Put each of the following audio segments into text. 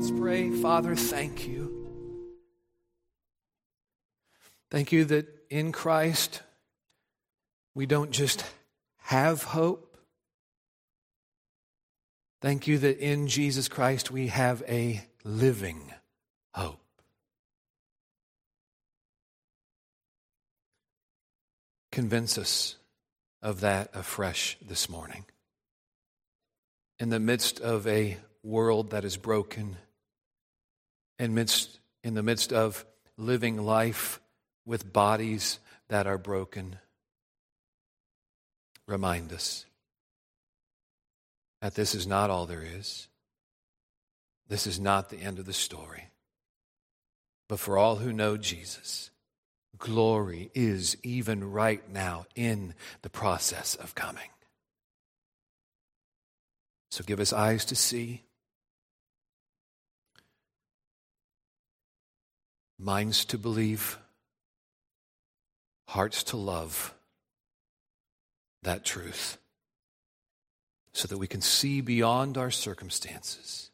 Let's pray. Father, thank you. Thank you that in Christ we don't just have hope. Thank you that in Jesus Christ we have a living hope. Convince us of that afresh this morning. In the midst of a world that is broken, in the midst of living life with bodies that are broken, remind us that this is not all there is. This is not the end of the story. But for all who know Jesus, glory is even right now in the process of coming. So give us eyes to see, minds to believe, hearts to love that truth, so that we can see beyond our circumstances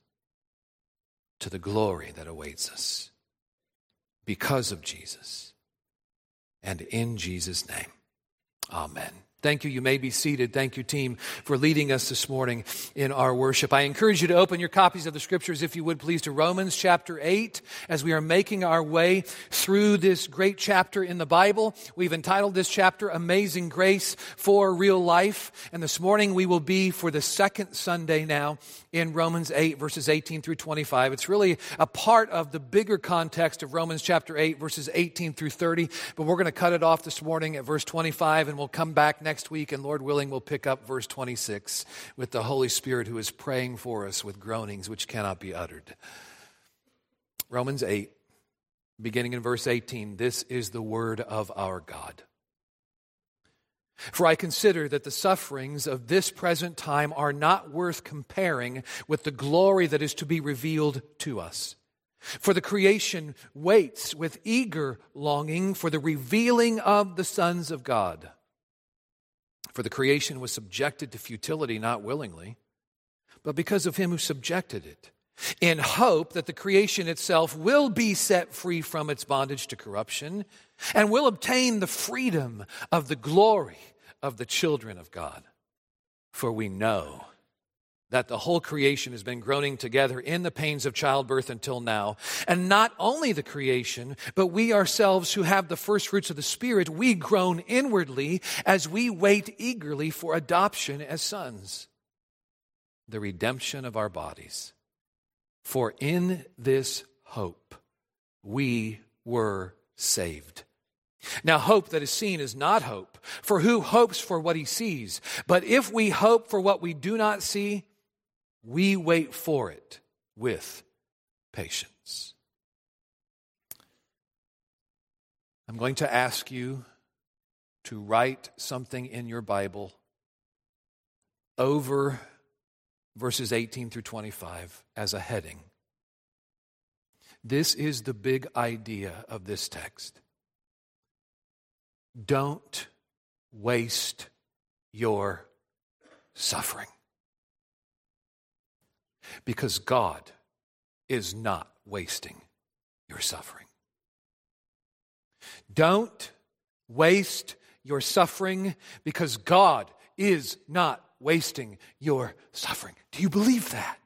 to the glory that awaits us because of Jesus and in Jesus' name. Amen. Thank you. You may be seated. Thank you, team, for leading us this morning in our worship. I encourage you to open your copies of the Scriptures, if you would please, to Romans chapter 8, as we are making our way through this great chapter in the Bible. We've entitled this chapter, Amazing Grace for Real Life. And this morning we will be, for the second Sunday now, in Romans 8, verses 18 through 25. It's really a part of the bigger context of Romans chapter 8, verses 18 through 30. But we're going to cut it off this morning at verse 25, and we'll come back next week, and Lord willing, we'll pick up verse 26 with the Holy Spirit who is praying for us with groanings which cannot be uttered. Romans 8, beginning in verse 18, this is the word of our God. For I consider that the sufferings of this present time are not worth comparing with the glory that is to be revealed to us. For the creation waits with eager longing for the revealing of the sons of God. For the creation was subjected to futility, not willingly, but because of him who subjected it, in hope that the creation itself will be set free from its bondage to corruption and will obtain the freedom of the glory of the children of God. For we know that the whole creation has been groaning together in the pains of childbirth until now. And not only the creation, but we ourselves who have the first fruits of the Spirit, we groan inwardly as we wait eagerly for adoption as sons, the redemption of our bodies. For in this hope we were saved. Now, hope that is seen is not hope, for who hopes for what he sees? But if we hope for what we do not see, we wait for it with patience. I'm going to ask you to write something in your Bible over verses 18 through 25 as a heading. This is the big idea of this text. Don't waste your suffering. Because God is not wasting your suffering. Don't waste your suffering, because God is not wasting your suffering. Do you believe that?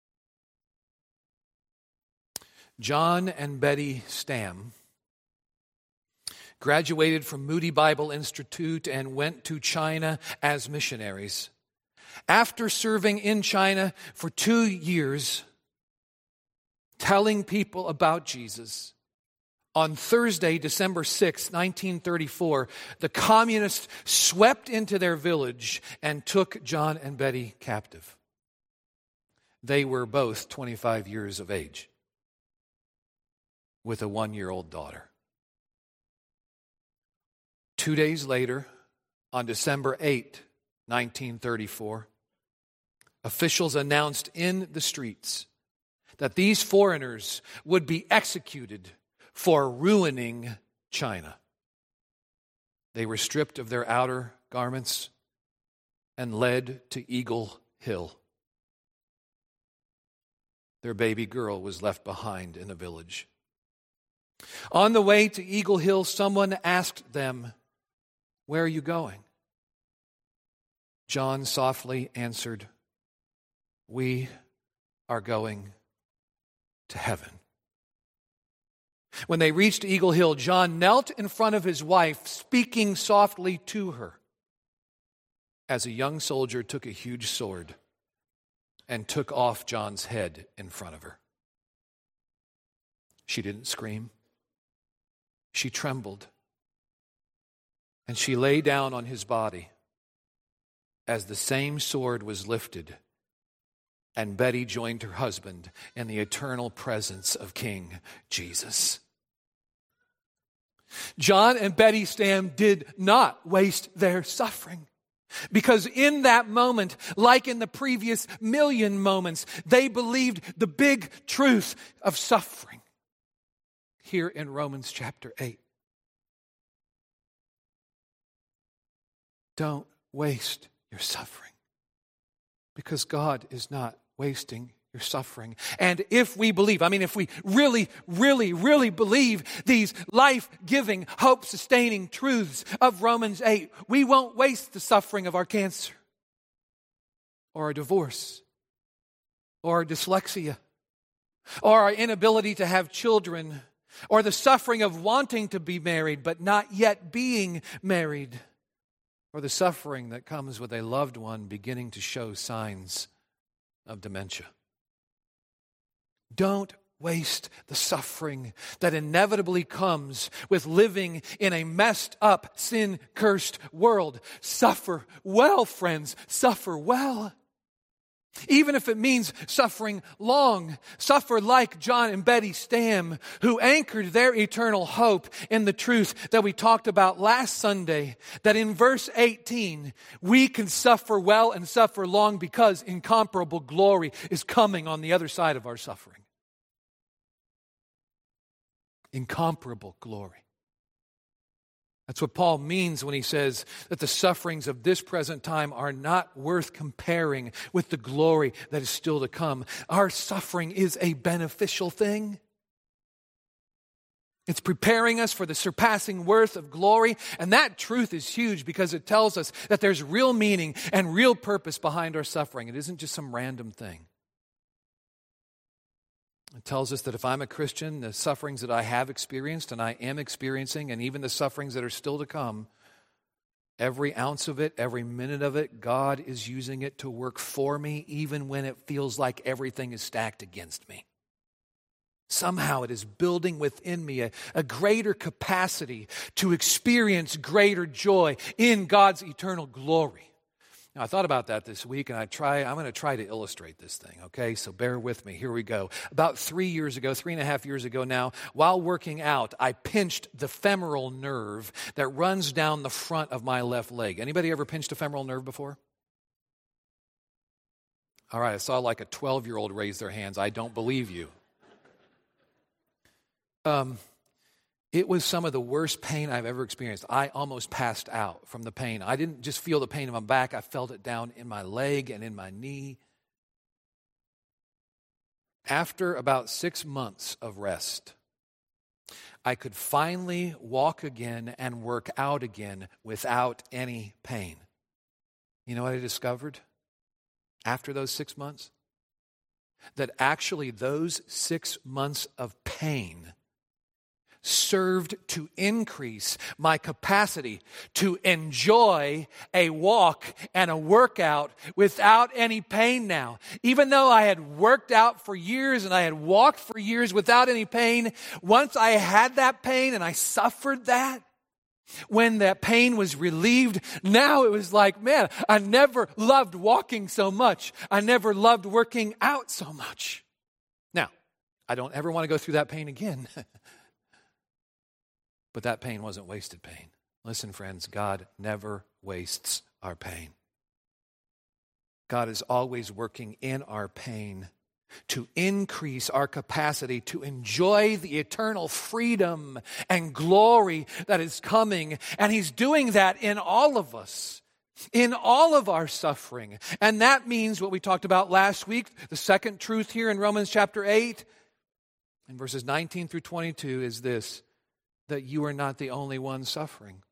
John and Betty Stam graduated from Moody Bible Institute and went to China as missionaries. After serving in China for 2 years, telling people about Jesus, on Thursday, December 6, 1934, the communists swept into their village and took John and Betty captive. They were both 25 years of age, with a 1-year-old daughter. 2 days later, on December 8, 1934, officials announced in the streets that these foreigners would be executed for ruining China. They were stripped of their outer garments and led to Eagle Hill. Their baby girl was left behind in a village. On the way to Eagle Hill, someone asked them, "Where are you going?" John softly answered, "We are going to heaven." When they reached Eagle Hill, John knelt in front of his wife, speaking softly to her, as a young soldier took a huge sword and took off John's head in front of her. She didn't scream. She trembled. And she lay down on his body as the same sword was lifted, and Betty joined her husband in the eternal presence of King Jesus. John and Betty Stam did not waste their suffering, because in that moment, like in the previous million moments, they believed the big truth of suffering. Here in Romans chapter 8. Don't waste your suffering, because God is not wasting your suffering. And if we believe, if we really, really, really believe these life-giving, hope-sustaining truths of Romans 8, we won't waste the suffering of our cancer, or our divorce, or our dyslexia, or our inability to have children, or the suffering of wanting to be married but not yet being married, or the suffering that comes with a loved one beginning to show signs of dementia. Don't waste the suffering that inevitably comes with living in a messed up, sin-cursed world. Suffer well, friends. Suffer well. Even if it means suffering long. Suffer like John and Betty Stam, who anchored their eternal hope in the truth that we talked about last Sunday, that in verse 18, we can suffer well and suffer long because incomparable glory is coming on the other side of our suffering. Incomparable glory. That's what Paul means when he says that the sufferings of this present time are not worth comparing with the glory that is still to come. Our suffering is a beneficial thing. It's preparing us for the surpassing worth of glory, and that truth is huge because it tells us that there's real meaning and real purpose behind our suffering. It isn't just some random thing. It tells us that if I'm a Christian, the sufferings that I have experienced and I am experiencing, and even the sufferings that are still to come, every ounce of it, every minute of it, God is using it to work for me, even when it feels like everything is stacked against me. Somehow it is building within me a greater capacity to experience greater joy in God's eternal glory. Now, I thought about that this week, and I'm going to try to illustrate this thing, okay? So bear with me. Here we go. About 3.5 years ago now, while working out, I pinched the femoral nerve that runs down the front of my left leg. Anybody ever pinched a femoral nerve before? All right, I saw like a 12-year-old raise their hands. I don't believe you. It was some of the worst pain I've ever experienced. I almost passed out from the pain. I didn't just feel the pain in my back. I felt it down in my leg and in my knee. After about 6 months of rest, I could finally walk again and work out again without any pain. You know what I discovered after those 6 months? That actually those 6 months of pain served to increase my capacity to enjoy a walk and a workout without any pain now. Even though I had worked out for years and I had walked for years without any pain, once I had that pain and I suffered that, when that pain was relieved, now it was like, man, I never loved walking so much. I never loved working out so much. Now, I don't ever want to go through that pain again. But that pain wasn't wasted pain. Listen, friends, God never wastes our pain. God is always working in our pain to increase our capacity to enjoy the eternal freedom and glory that is coming. And He's doing that in all of us in all of our suffering. And that means what we talked about last week, the second truth here in Romans chapter 8, in verses 19 through 22 is this, that you are not the only one suffering.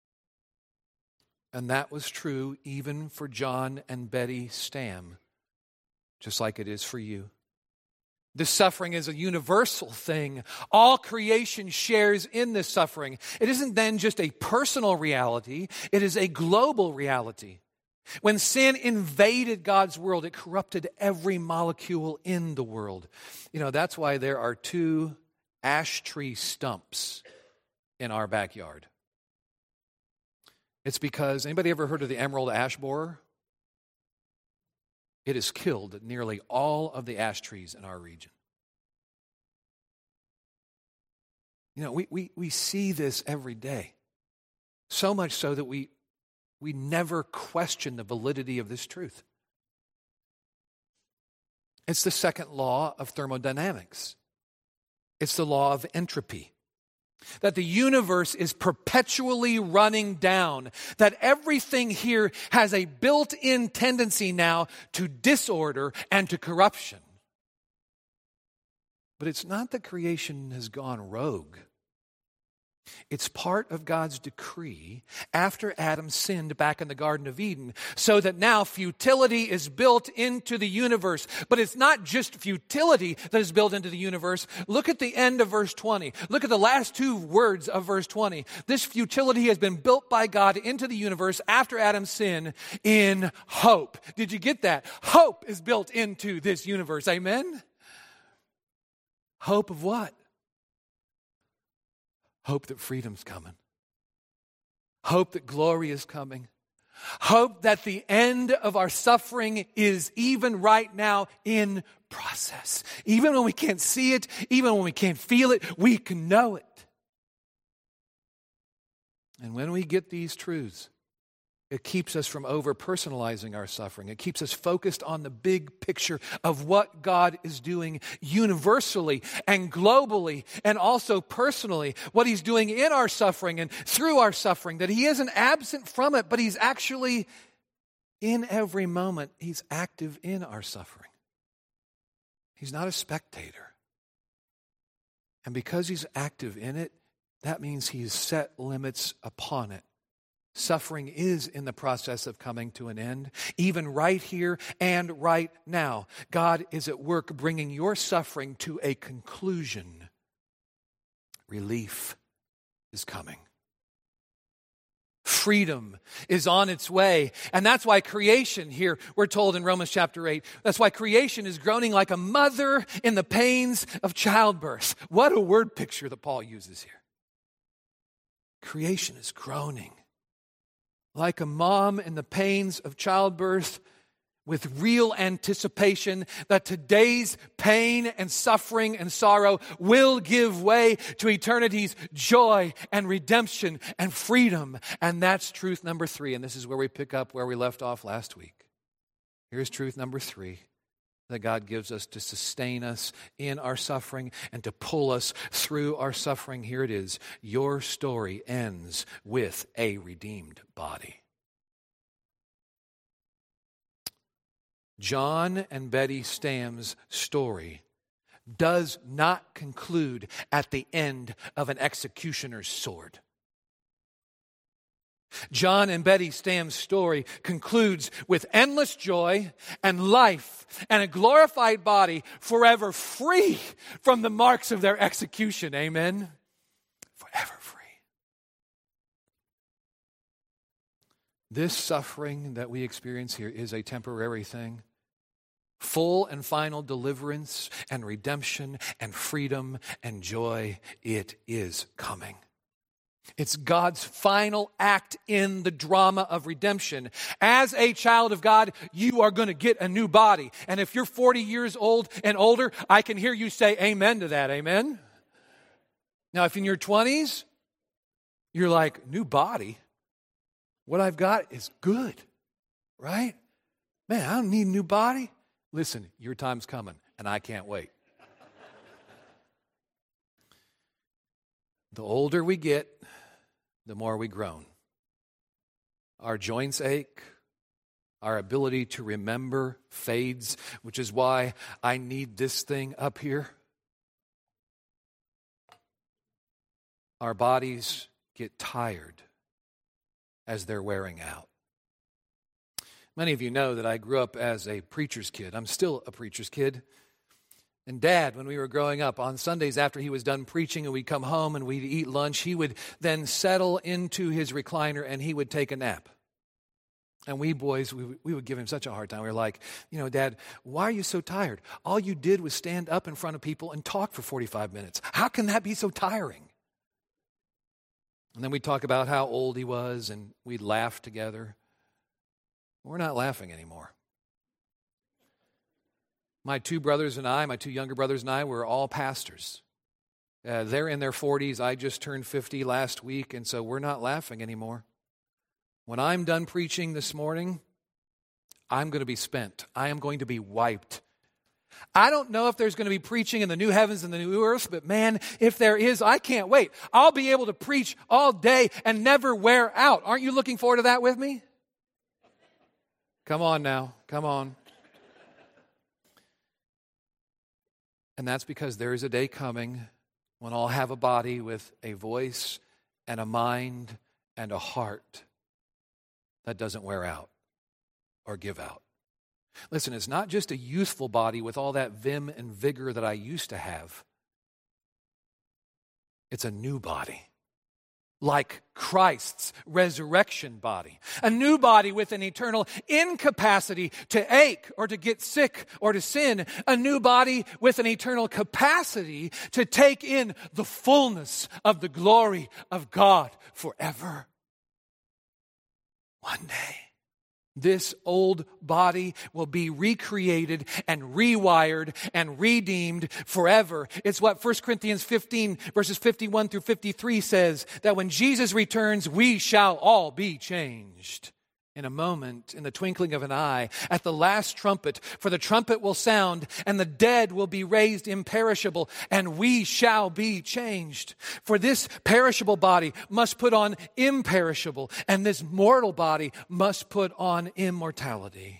And that was true even for John and Betty Stam, just like it is for you. This suffering is a universal thing. All creation shares in this suffering. It isn't then just a personal reality, it is a global reality. When sin invaded God's world, it corrupted every molecule in the world. You know, that's why there are 2 ash tree stumps in our backyard. It's because, anybody ever heard of the emerald ash borer? It has killed nearly all of the ash trees in our region. You know, we see this every day. So much so that we never question the validity of this truth. It's the second law of thermodynamics. It's the law of entropy. That the universe is perpetually running down. That everything here has a built-in tendency now to disorder and to corruption. But it's not that creation has gone rogue. It's part of God's decree after Adam sinned back in the Garden of Eden, so that now futility is built into the universe. But it's not just futility that is built into the universe. Look at the end of verse 20. Look at the last 2 words of verse 20. This futility has been built by God into the universe after Adam's sin in hope. Did you get that? Hope is built into this universe. Amen? Hope of what? Hope that freedom's coming. Hope that glory is coming. Hope that the end of our suffering is even right now in process. Even when we can't see it, even when we can't feel it, we can know it. And when we get these truths, it keeps us from over-personalizing our suffering. It keeps us focused on the big picture of what God is doing universally and globally and also personally. What He's doing in our suffering and through our suffering. That He isn't absent from it, but He's actually in every moment. He's active in our suffering. He's not a spectator. And because He's active in it, that means He's set limits upon it. Suffering is in the process of coming to an end, even right here and right now. God is at work bringing your suffering to a conclusion. Relief is coming. Freedom is on its way. And that's why creation here, we're told in Romans chapter 8, that's why creation is groaning like a mother in the pains of childbirth. What a word picture that Paul uses here. Creation is groaning like a mom in the pains of childbirth, with real anticipation that today's pain and suffering and sorrow will give way to eternity's joy and redemption and freedom. And that's truth number 3. And this is where we pick up where we left off last week. Here's truth number 3. That God gives us to sustain us in our suffering and to pull us through our suffering. Here it is. Your story ends with a redeemed body. John and Betty Stam's story does not conclude at the end of an executioner's sword. John and Betty Stam's story concludes with endless joy and life and a glorified body forever free from the marks of their execution. Amen? Forever free. This suffering that we experience here is a temporary thing. Full and final deliverance and redemption and freedom and joy, it is coming. It's God's final act in the drama of redemption. As a child of God, you are going to get a new body. And if you're 40 years old and older, I can hear you say amen to that. Amen? Now, if in your 20s, you're like, new body? What I've got is good, right? Man, I don't need a new body. Listen, your time's coming, and I can't wait. The older we get, the more we groan. Our joints ache. Our ability to remember fades, which is why I need this thing up here. Our bodies get tired as they're wearing out. Many of you know that I grew up as a preacher's kid. I'm still a preacher's kid. And Dad, when we were growing up, on Sundays after he was done preaching and we'd come home and we'd eat lunch, he would then settle into his recliner and he would take a nap. And we boys, we would give him such a hard time. We were like, Dad, why are you so tired? All you did was stand up in front of people and talk for 45 minutes. How can that be so tiring? And then we'd talk about how old he was and we'd laugh together. We're not laughing anymore. My two younger brothers and I, were all pastors. They're in their 40s. I just turned 50 last week, and so we're not laughing anymore. When I'm done preaching this morning, I'm going to be spent. I am going to be wiped. I don't know if there's going to be preaching in the new heavens and the new earth, but man, if there is, I can't wait. I'll be able to preach all day and never wear out. Aren't you looking forward to that with me? Come on now. Come on. And that's because there is a day coming when I'll have a body with a voice and a mind and a heart that doesn't wear out or give out. Listen, it's not just a youthful body with all that vim and vigor that I used to have. It's a new body, like Christ's resurrection body. A new body with an eternal incapacity to ache or to get sick or to sin. A new body with an eternal capacity to take in the fullness of the glory of God forever. One day, this old body will be recreated and rewired and redeemed forever. It's what 1 Corinthians 15 verses 51 through 53 says, that when Jesus returns, we shall all be changed. In a moment, in the twinkling of an eye, at the last trumpet, for the trumpet will sound, and the dead will be raised imperishable, and we shall be changed. For this perishable body must put on imperishable, and this mortal body must put on immortality.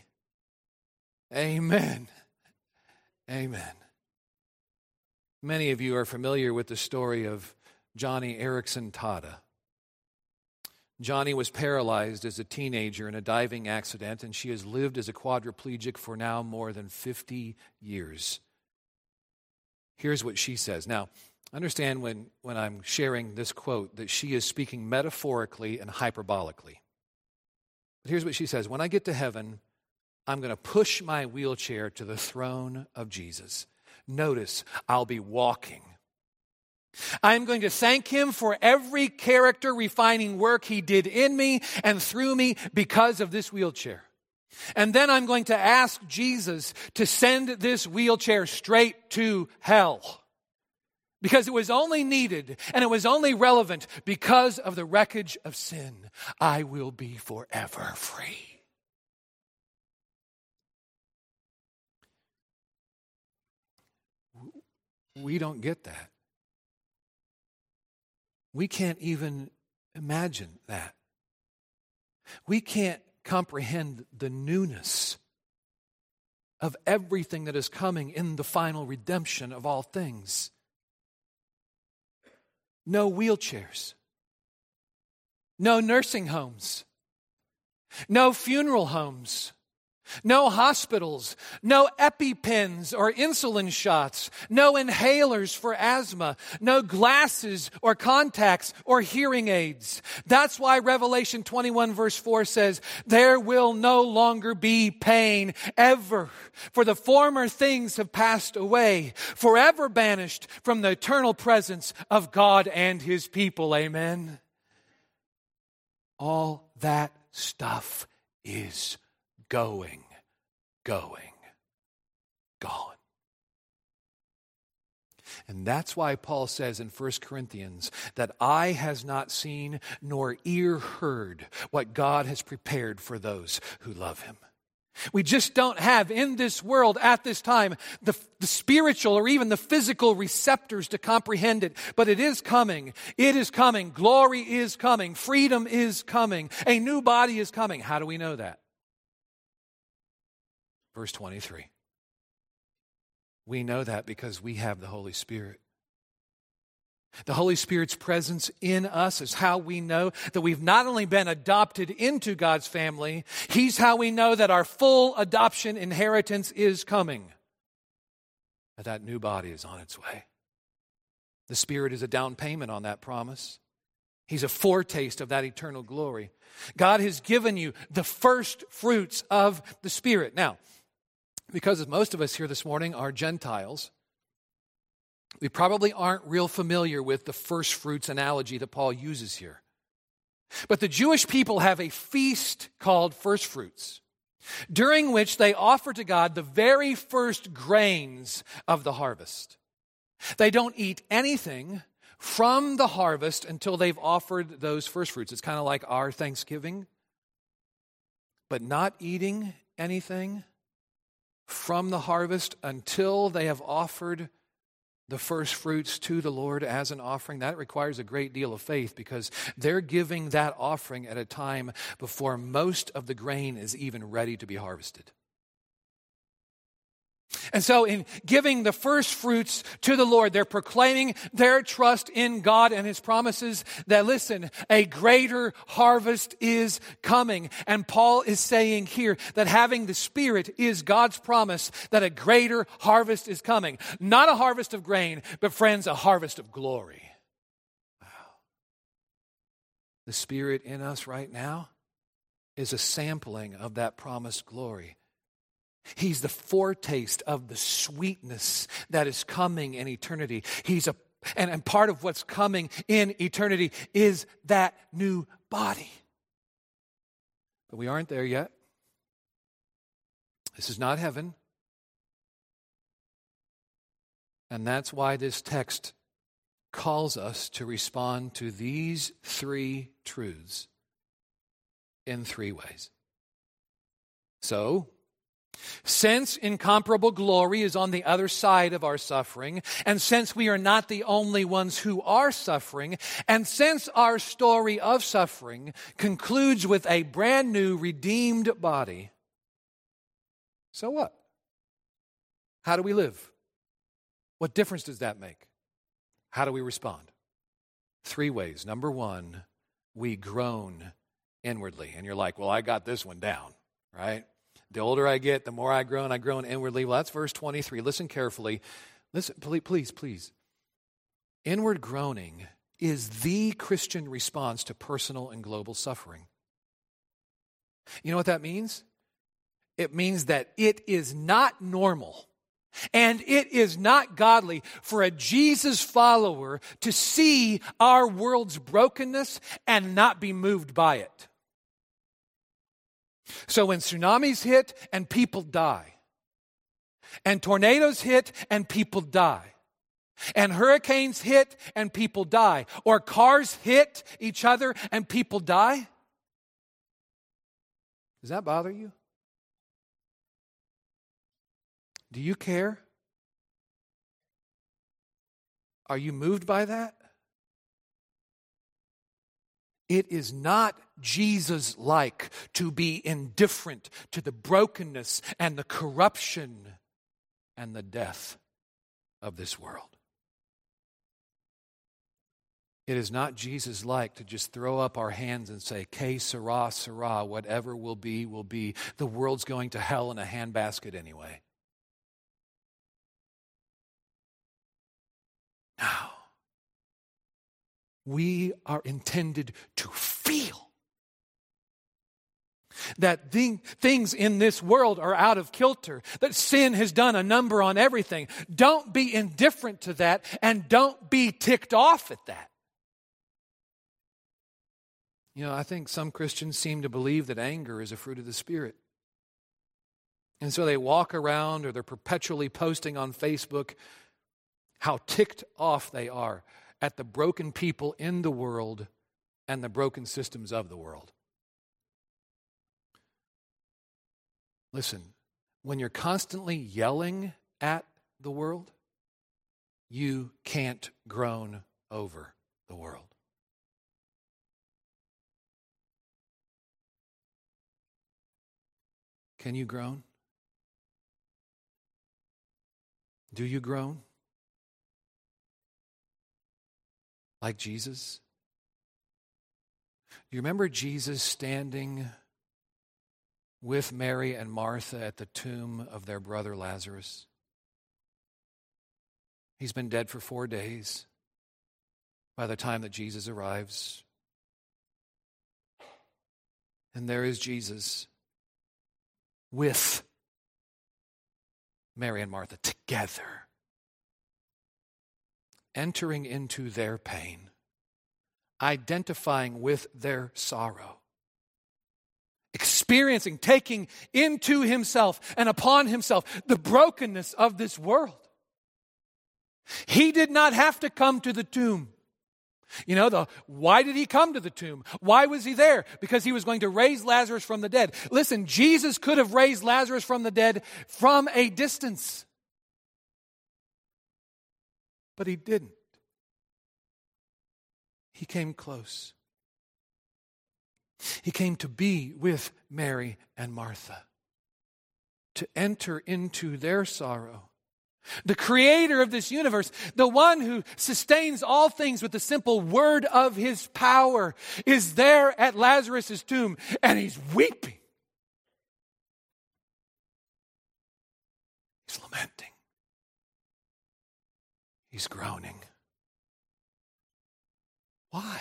Amen. Amen. Many of you are familiar with the story of Johnny Erickson Tada. Johnny was paralyzed as a teenager in a diving accident, and she has lived as a quadriplegic for now more than 50 years. Here's what she says. Now, understand when I'm sharing this quote that she is speaking metaphorically and hyperbolically. But here's what she says. When I get to heaven, I'm going to push my wheelchair to the throne of Jesus. Notice, I'll be walking. I'm going to thank him for every character refining work he did in me and through me because of this wheelchair. And then I'm going to ask Jesus to send this wheelchair straight to hell. Because it was only needed and it was only relevant because of the wreckage of sin. I will be forever free. We don't get that. We can't even imagine that. We can't comprehend the newness of everything that is coming in the final redemption of all things. No wheelchairs. No nursing homes. No funeral homes. No hospitals, no EpiPens or insulin shots, no inhalers for asthma, no glasses or contacts or hearing aids. That's why Revelation 21 verse 4 says, there will no longer be pain ever, for the former things have passed away, forever banished from the eternal presence of God and his people. Amen. All that stuff is going, gone. And that's why Paul says in 1 Corinthians that eye has not seen nor ear heard what God has prepared for those who love him. We just don't have in this world at this time the spiritual or even the physical receptors to comprehend it. But it is coming. It is coming. Glory is coming. Freedom is coming. A new body is coming. How do we know that? Verse 23. We know that because we have the Holy Spirit. The Holy Spirit's presence in us is how we know that we've not only been adopted into God's family, He's how we know that our full adoption inheritance is coming. That new body is on its way. The Spirit is a down payment on that promise. He's a foretaste of that eternal glory. God has given you the first fruits of the Spirit. Now, because most of us here this morning are Gentiles, we probably aren't real familiar with the first fruits analogy that Paul uses here. But the Jewish people have a feast called first fruits, during which they offer to God the very first grains of the harvest. They don't eat anything from the harvest until they've offered those first fruits. It's kind of like our Thanksgiving, but not eating anything from the harvest until they have offered the first fruits to the Lord as an offering. That requires a great deal of faith because they're giving that offering at a time before most of the grain is even ready to be harvested. And so in giving the first fruits to the Lord, they're proclaiming their trust in God and His promises that, listen, a greater harvest is coming. And Paul is saying here that having the Spirit is God's promise that a greater harvest is coming. Not a harvest of grain, but friends, a harvest of glory. Wow. The Spirit in us right now is a sampling of that promised glory. He's the foretaste of the sweetness that is coming in eternity. And part of what's coming in eternity is that new body. But we aren't there yet. This is not heaven. And that's why this text calls us to respond to these three truths in three ways. So, since incomparable glory is on the other side of our suffering, and since we are not the only ones who are suffering, and since our story of suffering concludes with a brand new redeemed body, so what? How do we live? What difference does that make? How do we respond? Three ways. Number one, we groan inwardly. And you're like, well, I got this one down, right? The older I get, the more I groan inwardly. Well, that's verse 23. Listen carefully. Listen, please. Inward groaning is the Christian response to personal and global suffering. You know what that means? It means that it is not normal and it is not godly for a Jesus follower to see our world's brokenness and not be moved by it. So when tsunamis hit and people die, and tornadoes hit and people die, and hurricanes hit and people die, or cars hit each other and people die, does that bother you? Do you care? Are you moved by that? It is not Jesus-like to be indifferent to the brokenness and the corruption and the death of this world. It is not Jesus-like to just throw up our hands and say, "Que sera, sera, whatever will be, will be. The world's going to hell in a handbasket anyway." No. We are intended to feel that things in this world are out of kilter, that sin has done a number on everything. Don't be indifferent to that, and don't be ticked off at that. You know, I think some Christians seem to believe that anger is a fruit of the Spirit. And so they walk around, or they're perpetually posting on Facebook how ticked off they are at the broken people in the world and the broken systems of the world. Listen, when you're constantly yelling at the world, you can't groan over the world. Can you groan? Do you groan? Like Jesus? You remember Jesus standing with Mary and Martha at the tomb of their brother Lazarus? He's been dead for 4 days by the time that Jesus arrives. And there is Jesus with Mary and Martha together, entering into their pain, identifying with their sorrow, experiencing, taking into himself and upon himself the brokenness of this world. He did not have to come to the tomb. Why did he come to the tomb? Why was he there? Because he was going to raise Lazarus from the dead. Listen, Jesus could have raised Lazarus from the dead from a distance. But he didn't. He came close. He came to be with Mary and Martha, to enter into their sorrow. The creator of this universe, the one who sustains all things with the simple word of his power, is there at Lazarus' tomb, and he's weeping. He's lamenting. He's groaning. Why?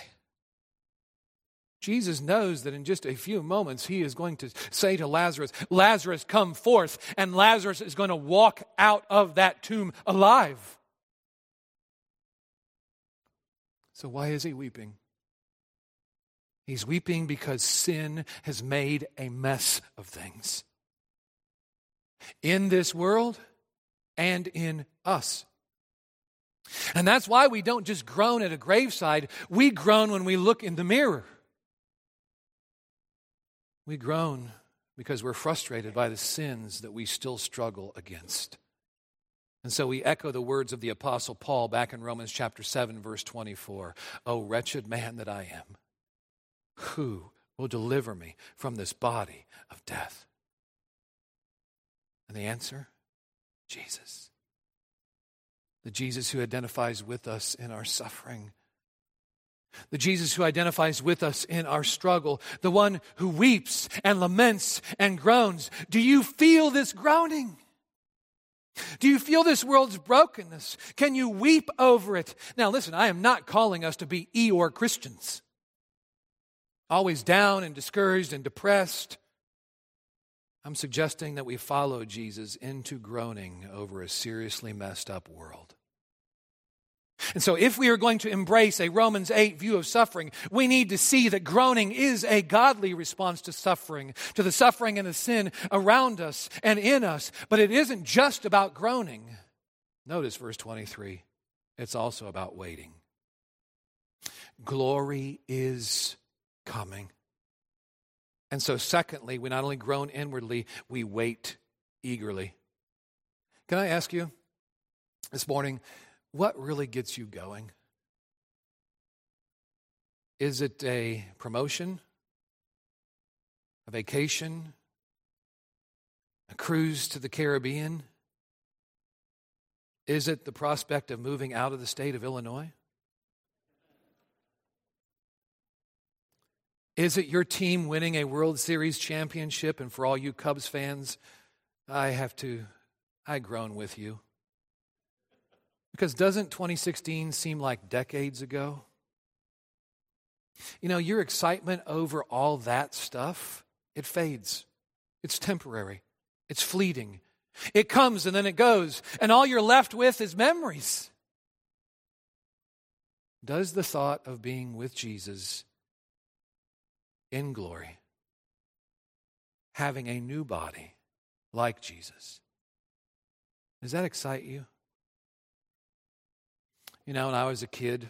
Jesus knows that in just a few moments he is going to say to Lazarus, Lazarus, come forth, and Lazarus is going to walk out of that tomb alive. So why is he weeping? He's weeping because sin has made a mess of things in this world and in us. And that's why we don't just groan at a graveside, we groan when we look in the mirror. We groan because we're frustrated by the sins that we still struggle against. And so we echo the words of the Apostle Paul back in Romans chapter 7, verse 24. "O wretched man that I am, who will deliver me from this body of death?" And the answer? Jesus. The Jesus who identifies with us in our suffering. The Jesus who identifies with us in our struggle, the one who weeps and laments and groans. Do you feel this groaning? Do you feel this world's brokenness? Can you weep over it? Now listen, I am not calling us to be Eeyore Christians, always down and discouraged and depressed. I'm suggesting that we follow Jesus into groaning over a seriously messed up world. And so if we are going to embrace a Romans 8 view of suffering, we need to see that groaning is a godly response to the suffering and the sin around us and in us. But it isn't just about groaning. Notice verse 23. It's also about waiting. Glory is coming. And so secondly, we not only groan inwardly, we wait eagerly. Can I ask you this morning, what really gets you going? Is it a promotion, a vacation, a cruise to the Caribbean? Is it the prospect of moving out of the state of Illinois? Is it your team winning a World Series championship? And for all you Cubs fans, I groan with you. Because doesn't 2016 seem like decades ago? Your excitement over all that stuff, it fades. It's temporary. It's fleeting. It comes and then it goes. And all you're left with is memories. Does the thought of being with Jesus in glory, having a new body like Jesus, does that excite you? When I was a kid,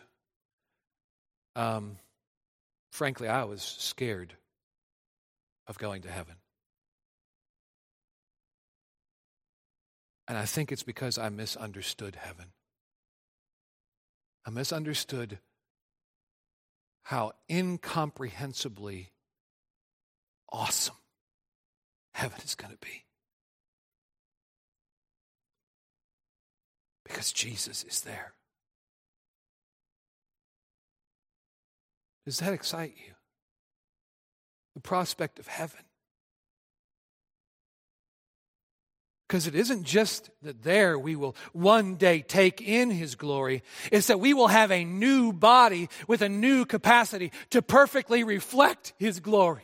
frankly, I was scared of going to heaven. And I think it's because I misunderstood heaven. I misunderstood how incomprehensibly awesome heaven is going to be. Because Jesus is there. Does that excite you? The prospect of heaven. Because it isn't just that there we will one day take in His glory. It's that we will have a new body with a new capacity to perfectly reflect His glory.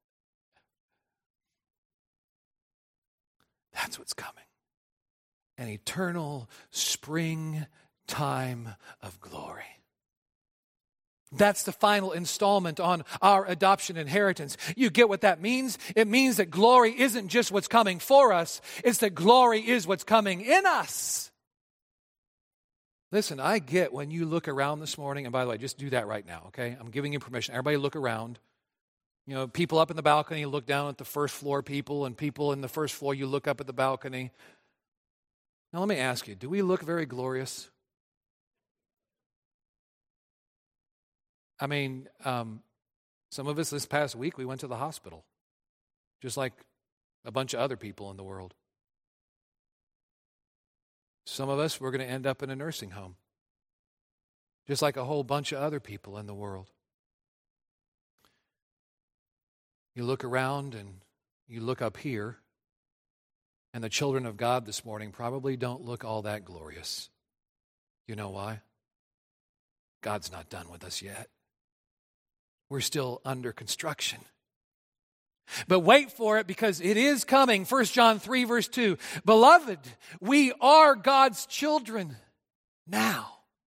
That's what's coming. An eternal springtime of glory. That's the final installment on our adoption inheritance. You get what that means? It means that glory isn't just what's coming for us. It's that glory is what's coming in us. Listen, I get when you look around this morning, and by the way, just do that right now, okay? I'm giving you permission. Everybody look around. You know, people up in the balcony, look down at the first floor people, and people in the first floor, you look up at the balcony. Now let me ask you, do we look very glorious? I mean, some of us this past week, we went to the hospital, just like a bunch of other people in the world. Some of us, we're going to end up in a nursing home, just like a whole bunch of other people in the world. You look around and you look up here, and the children of God this morning probably don't look all that glorious. You know why? God's not done with us yet. We're still under construction. But wait for it, because it is coming. 1 John 3 verse 2. Beloved, we are God's children now.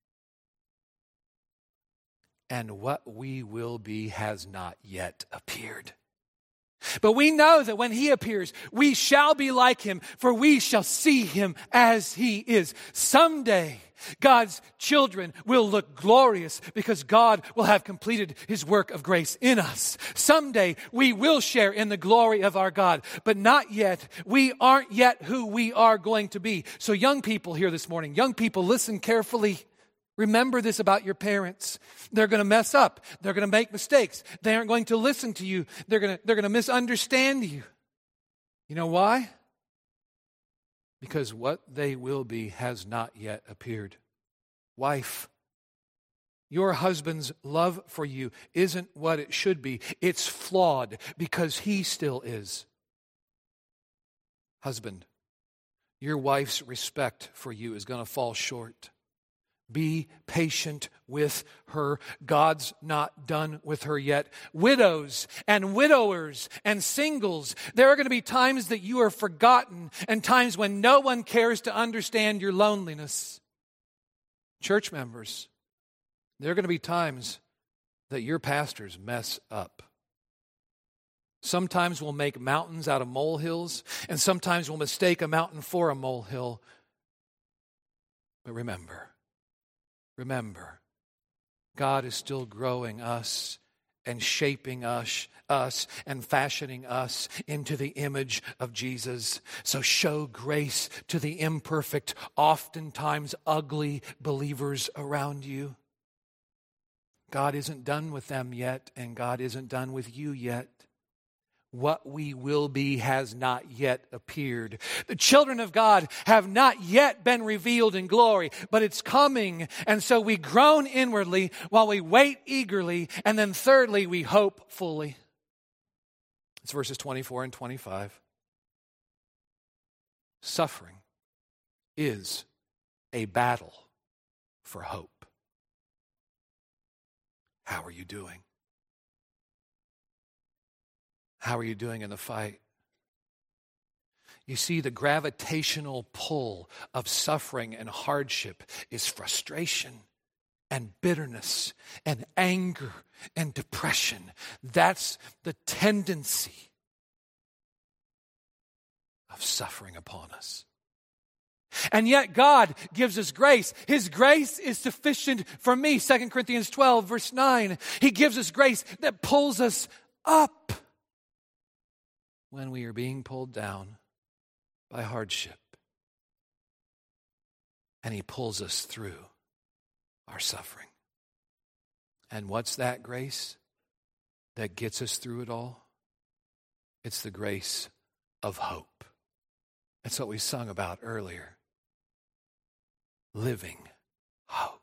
And what we will be has not yet appeared. But we know that when He appears, we shall be like Him, for we shall see Him as He is. Someday, God's children will look glorious because God will have completed His work of grace in us. Someday, we will share in the glory of our God, but not yet. We aren't yet who we are going to be. So young people here this morning, young people, listen carefully. Remember this about your parents. They're going to mess up. They're going to make mistakes. They aren't going to listen to you. They're going to misunderstand you. You know why? Because what they will be has not yet appeared. Wife, your husband's love for you isn't what it should be. It's flawed because he still is. Husband, your wife's respect for you is going to fall short. Be patient with her. God's not done with her yet. Widows and widowers and singles, there are going to be times that you are forgotten and times when no one cares to understand your loneliness. Church members, there are going to be times that your pastors mess up. Sometimes we'll make mountains out of molehills, and sometimes we'll mistake a mountain for a molehill. But remember, God is still growing us and shaping us and fashioning us into the image of Jesus. So show grace to the imperfect, oftentimes ugly believers around you. God isn't done with them yet, and God isn't done with you yet. What we will be has not yet appeared. The children of God have not yet been revealed in glory, but it's coming. And so we groan inwardly while we wait eagerly. And then thirdly, we hope fully. It's verses 24 and 25. Suffering is a battle for hope. How are you doing? How are you doing in the fight? You see, the gravitational pull of suffering and hardship is frustration and bitterness and anger and depression. That's the tendency of suffering upon us. And yet God gives us grace. His grace is sufficient for me. 2 Corinthians 12, verse 9. He gives us grace that pulls us up when we are being pulled down by hardship and He pulls us through our suffering. And what's that grace that gets us through it all? It's the grace of hope. That's what we sung about earlier. Living hope.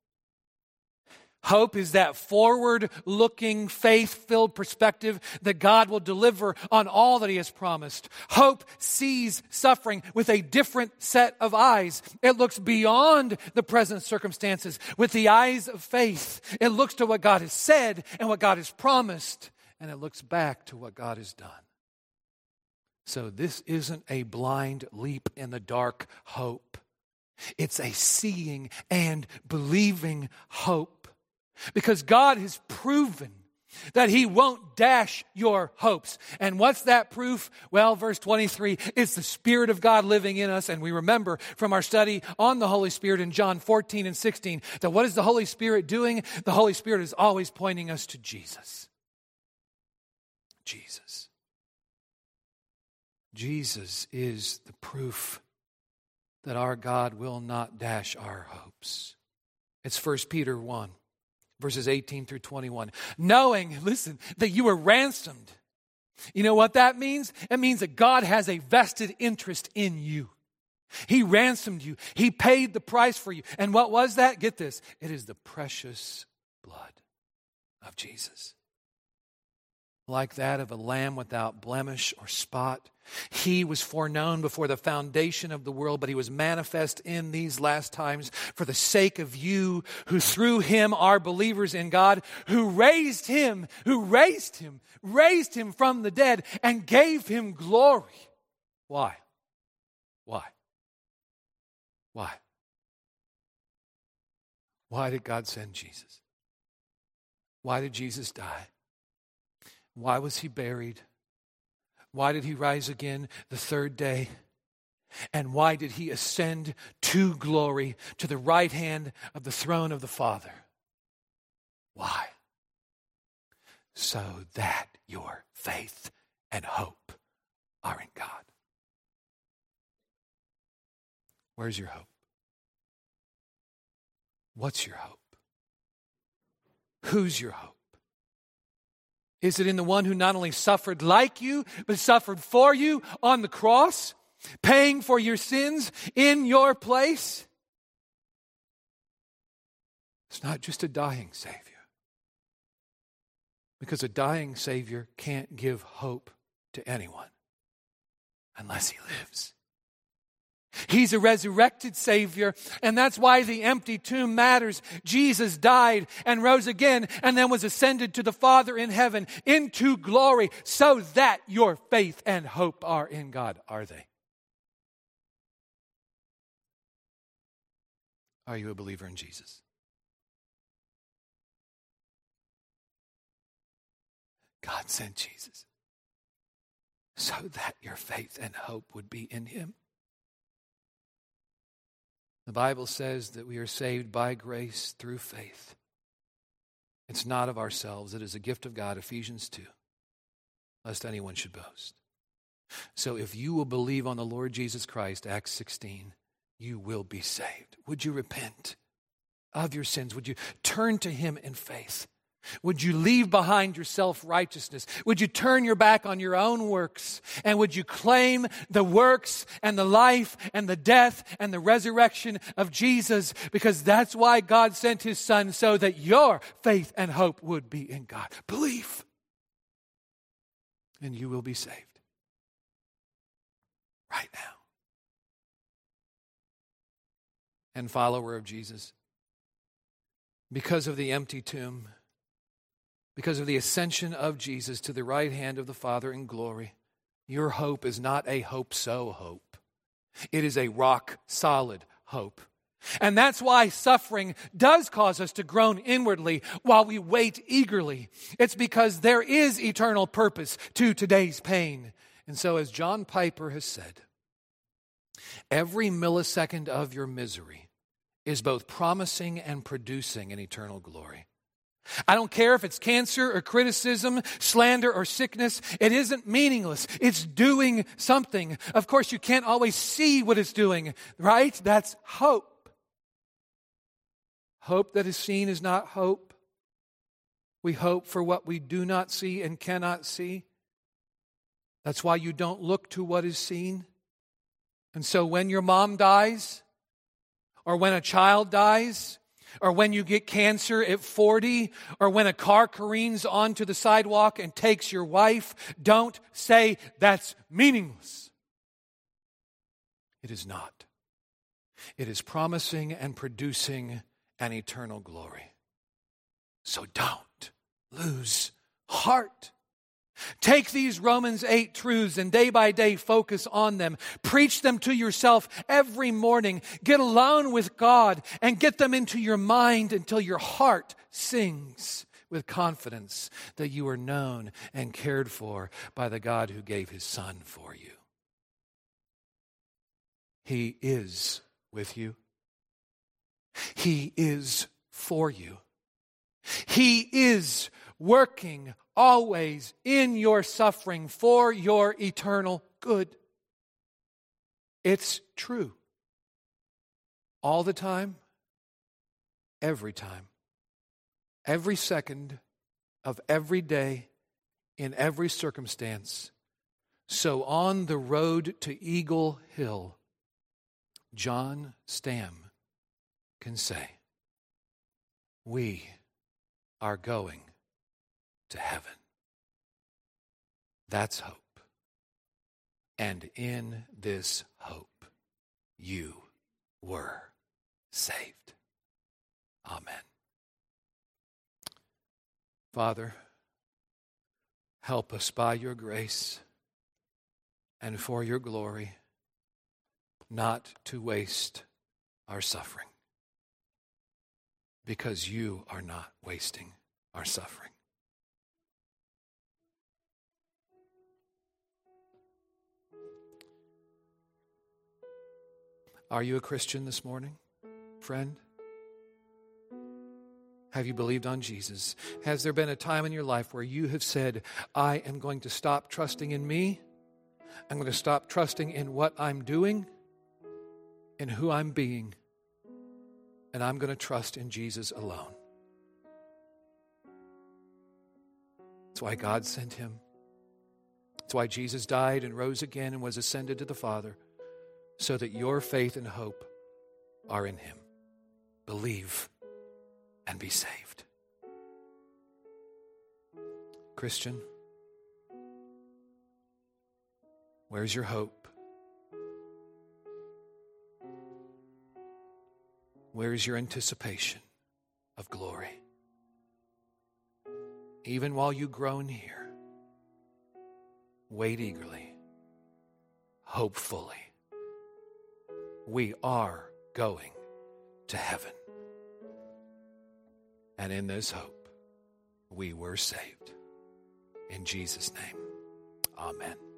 Hope is that forward-looking, faith-filled perspective that God will deliver on all that He has promised. Hope sees suffering with a different set of eyes. It looks beyond the present circumstances with the eyes of faith. It looks to what God has said and what God has promised, and it looks back to what God has done. So this isn't a blind leap in the dark hope. It's a seeing and believing hope. Because God has proven that He won't dash your hopes. And what's that proof? Well, verse 23, it's the Spirit of God living in us. And we remember from our study on the Holy Spirit in John 14 and 16, that what is the Holy Spirit doing? The Holy Spirit is always pointing us to Jesus. Jesus. Jesus is the proof that our God will not dash our hopes. It's 1 Peter 1. Verses 18 through 21. Knowing, listen, that you were ransomed. You know what that means? It means that God has a vested interest in you. He ransomed you. He paid the price for you. And what was that? Get this. It is the precious blood of Jesus. Like that of a lamb without blemish or spot. He was foreknown before the foundation of the world, but He was manifest in these last times for the sake of you, who through Him are believers in God, who raised Him from the dead and gave Him glory. Why? Why? Why? Why did God send Jesus? Why did Jesus die? Why was He buried? Why did He rise again the third day? And why did He ascend to glory to the right hand of the throne of the Father? Why? So that your faith and hope are in God. Where's your hope? What's your hope? Who's your hope? Is it in the one who not only suffered like you, but suffered for you on the cross, paying for your sins in your place? It's not just a dying Savior. Because a dying Savior can't give hope to anyone unless He lives. He's a resurrected Savior, and that's why the empty tomb matters. Jesus died and rose again and then was ascended to the Father in heaven into glory so that your faith and hope are in God. Are they? Are you a believer in Jesus? God sent Jesus so that your faith and hope would be in Him. The Bible says that we are saved by grace through faith. It's not of ourselves. It is a gift of God, Ephesians 2, lest anyone should boast. So if you will believe on the Lord Jesus Christ, Acts 16, you will be saved. Would you repent of your sins? Would you turn to Him in faith? Would you leave behind your self-righteousness? Would you turn your back on your own works? And would you claim the works and the life and the death and the resurrection of Jesus? Because that's why God sent His Son, so that your faith and hope would be in God. Believe, and you will be saved right now. And follower of Jesus, because of the empty tomb, because of the ascension of Jesus to the right hand of the Father in glory, your hope is not a hope-so hope. It is a rock-solid hope. And that's why suffering does cause us to groan inwardly while we wait eagerly. It's because there is eternal purpose to today's pain. And so, as John Piper has said, every millisecond of your misery is both promising and producing an eternal glory. I don't care if it's cancer or criticism, slander or sickness. It isn't meaningless. It's doing something. Of course, you can't always see what it's doing, right? That's hope. Hope that is seen is not hope. We hope for what we do not see and cannot see. That's why you don't look to what is seen. And so when your mom dies, or when a child dies, or when you get cancer at 40, or when a car careens onto the sidewalk and takes your wife, don't say that's meaningless. It is not. It is promising and producing an eternal glory. So don't lose heart. Take these Romans 8 truths and day by day focus on them. Preach them to yourself every morning. Get alone with God and get them into your mind until your heart sings with confidence that you are known and cared for by the God who gave His Son for you. He is with you. He is for you. He is working always in your suffering for your eternal good. It's true. All the time, every time, every second of every day, in every circumstance. So on the road to Eagle Hill, John Stam can say, we are going to heaven. That's hope. And in this hope, you were saved. Amen. Father, help us by your grace and for your glory not to waste our suffering, because you are not wasting our suffering. Are you a Christian this morning, friend? Have you believed on Jesus? Has there been a time in your life where you have said, I am going to stop trusting in me. I'm going to stop trusting in what I'm doing, in who I'm being, and I'm going to trust in Jesus alone. That's why God sent him. That's why Jesus died and rose again and was ascended to the Father, so that your faith and hope are in him. Believe and be saved. Christian, where's your hope? Where's your anticipation of glory? Even while you groan here, wait eagerly, hope fully. We are going to heaven. And in this hope, we were saved. In Jesus' name, amen.